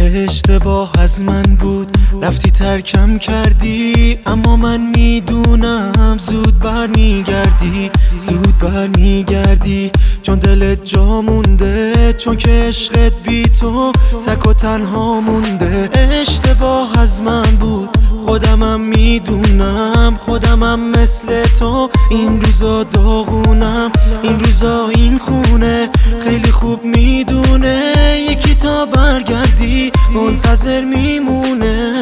اشتباه از من بود، رفتی ترکم کردی، اما من میدونم زود برمیگردی، زود برمیگردی، چون دلت جا مونده، چون که عشقت بی تو تک و تنها مونده. اشتباه از من بود، خودمم میدونم، خودمم مثل تو این روزا داغونم، این روزا این خونه خیلی خوب میدونه یکی تا برگردی منتظر میمونه.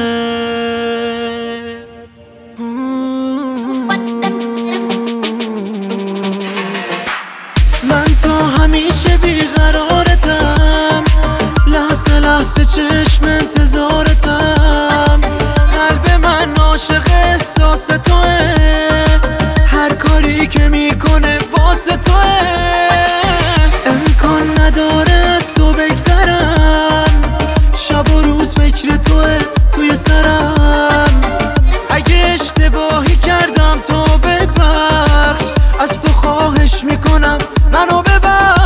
من تا همیشه بیقرارتم، لحظه لحظه چشم انتظارتم، قلب من عاشق احساس توه، هر کاری که میکنه واسه توه، امکان نداره از تو بگذرم، شب و روز فکر توه توی سرم، اگه اشتباهی کردم تو ببخش، از تو خواهش میکنم منو ببخش.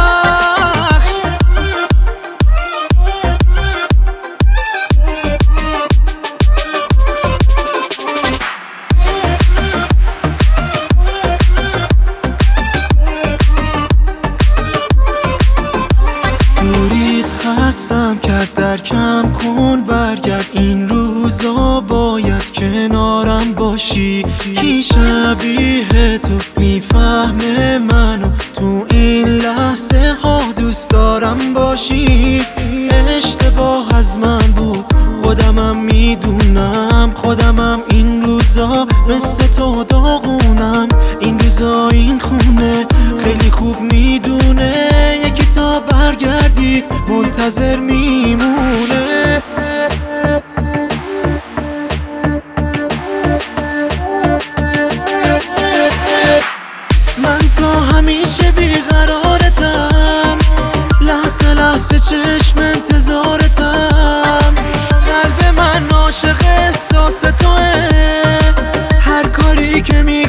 دوریت خستم کرد، درکم کن برگرد، این روزا باید کنارم باشی، کی شبیه تو میفهمه منو تو این لحظه ها دوست دارم باشی. اشتباه از من بود، خودمم میدونم، خودمم این روزا مثل تو داغونم، این روزا این خونه خیلی خوب میدونه یکی تا برگردی منتظر میمونه. من تا همیشه بیقرارتم، لحظه لحظه چشم انتظارتم، قلب من عاشق احساس توه، هر کاری که